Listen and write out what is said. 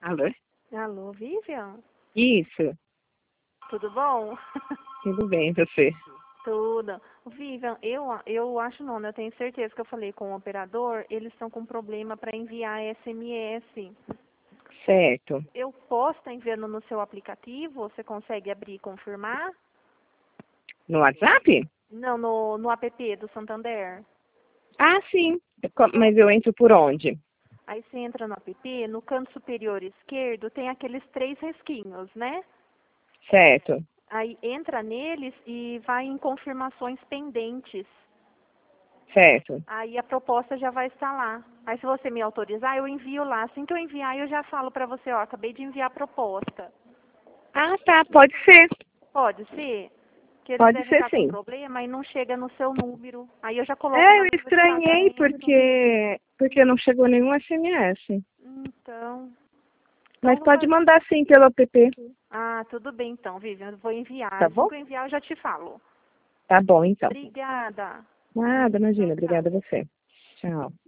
Alô? Alô, Vivian? Isso. Tudo bom? Tudo bem, você? Tudo. Vivian, eu acho não, né? Eu tenho certeza que eu falei com o operador, eles estão com problema para enviar SMS. Certo. Eu posso estar enviando no seu aplicativo? Você consegue abrir e confirmar? No WhatsApp? Não, no app do Santander. Ah, sim. Mas eu entro por onde? Aí você entra no app, no canto superior esquerdo tem aqueles 3 risquinhos, né? Certo. Aí entra neles e vai em confirmações pendentes. Certo. Aí a proposta já vai estar lá. Aí se você me autorizar, eu envio lá. Assim que eu enviar, eu já falo para você, ó, acabei de enviar a proposta. Ah, tá. Pode ser. Pode ser? Que eles Pode devem ser, estar com sim. problema e não chega no seu número. Aí eu já coloco É, na eu lista de estranhei pagamento. porque não chegou nenhum SMS. Então Mas vou pode fazer. mandar sim pelo app. Ah, tudo bem então, Vivian. Eu vou enviar. Tá Assim bom? que eu enviar, eu já te falo. Tá bom, então. Obrigada. Nada, Tchau, imagina. tchau. Obrigada a você. Tchau.